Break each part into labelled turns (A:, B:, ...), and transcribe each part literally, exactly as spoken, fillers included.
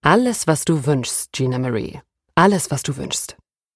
A: Alles, was du wünschst, Gina Marie. Alles, was du wünschst.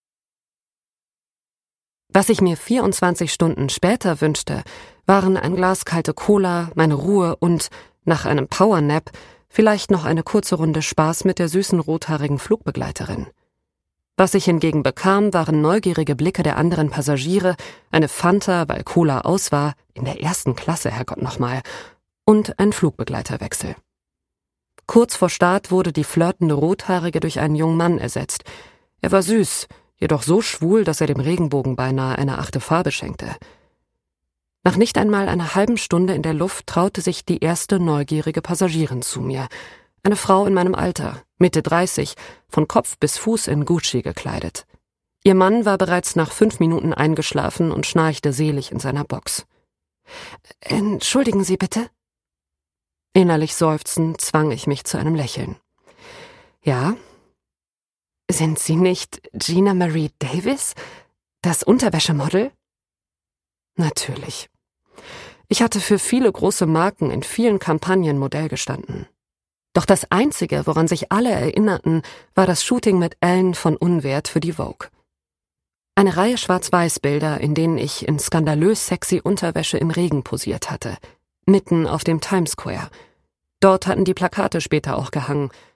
A: Was ich mir vierundzwanzig Stunden später wünschte, waren ein Glas kalte Cola, meine Ruhe und, nach einem Powernap, vielleicht noch eine kurze Runde Spaß mit der süßen rothaarigen Flugbegleiterin. Was ich hingegen bekam, waren neugierige Blicke der anderen Passagiere, eine Fanta, weil Cola aus war, in der ersten Klasse, Herrgott nochmal, und ein Flugbegleiterwechsel. Kurz vor Start wurde die flirtende Rothaarige durch einen jungen Mann ersetzt. Er war süß, jedoch so schwul, dass er dem Regenbogen beinahe eine achte Farbe schenkte. Nach nicht einmal einer halben Stunde in der Luft traute sich die erste neugierige Passagierin zu mir. Eine Frau in meinem Alter, Mitte dreißig, von Kopf bis Fuß in Gucci gekleidet. Ihr Mann war bereits nach fünf Minuten eingeschlafen und schnarchte selig in seiner Box. »Entschuldigen Sie bitte?« Innerlich seufzend zwang ich mich zu einem Lächeln. »Ja?« »Sind Sie nicht Gina Marie Davis, das Unterwäschemodel?« »Natürlich. Ich hatte für viele große Marken in vielen Kampagnen Modell gestanden. Doch das Einzige, woran sich alle erinnerten, war das Shooting mit Ellen von Unwert für die Vogue. Eine Reihe Schwarz-Weiß-Bilder, in denen ich in skandalös sexy Unterwäsche im Regen posiert hatte, mitten auf dem Times Square. Dort hatten die Plakate später auch gehangen,